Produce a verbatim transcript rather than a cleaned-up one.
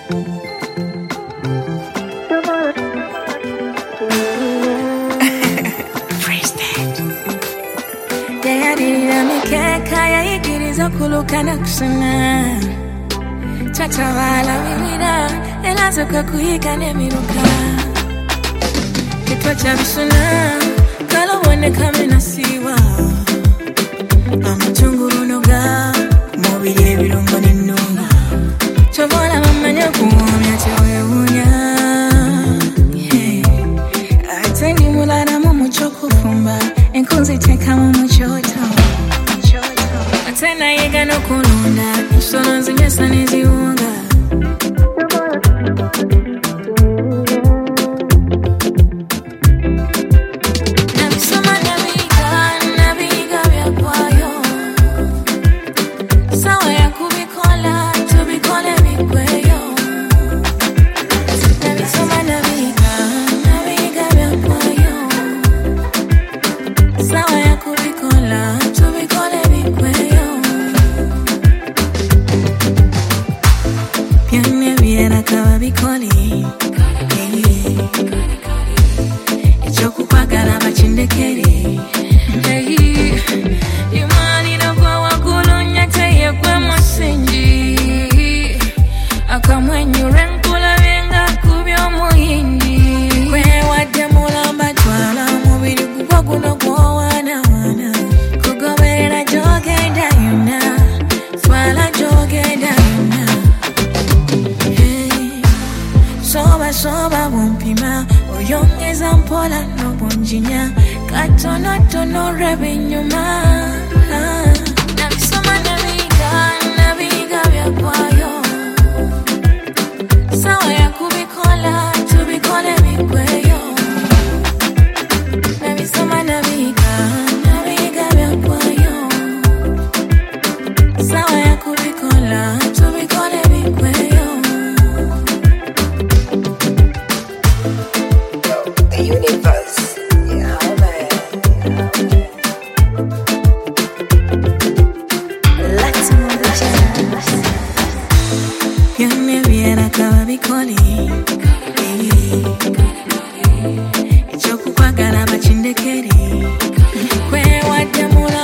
Kulukana kusana Chatawala wimida Elazo kakuika nemiruka Kitwa chabisuna Kala wane kame nasiwa Amachunguru noga Mobile virungo ninunga Chobola mamanya kuwamya chewe unya Atendi mulana mumucho kufumba Enkunzi teka mumuchoto Tena yega no kulunda Solo nzinyesa neziunga Nabisoma nabiga Nabiga vya kwayo Sawa ya kubikola Tubikole vikweyo Nabisoma nabiga Nabiga vya kwayo Sawa ya kubikola Tubikole vikweyo Bikoli Echoku kwagala bachindekere Hey Imani no kwa wakulu nyateye kwe musinji Akamwenyure nkula venga kubyo muhindi Kwe wade mulamba twala mubiri kukwa kuno kwa wana wana Kugobera jogenda yuna Swala jogenda yuna Soba soba wumpima Oyongeza mpola no bonjinya Katono tono rebe nyuma Nabisoma nabiga Nabiga vya kwayo Sawa ya kubikola Tubikole vikweyo Nabisoma nabiga Nabiga vya kwayo Sawa ya kubikola Tubikole vikweyo Universe, yeah, man. Let's move the channels. Yame viera kawa bikoli. Echoku kwagala bachindekere. Kwe wate mula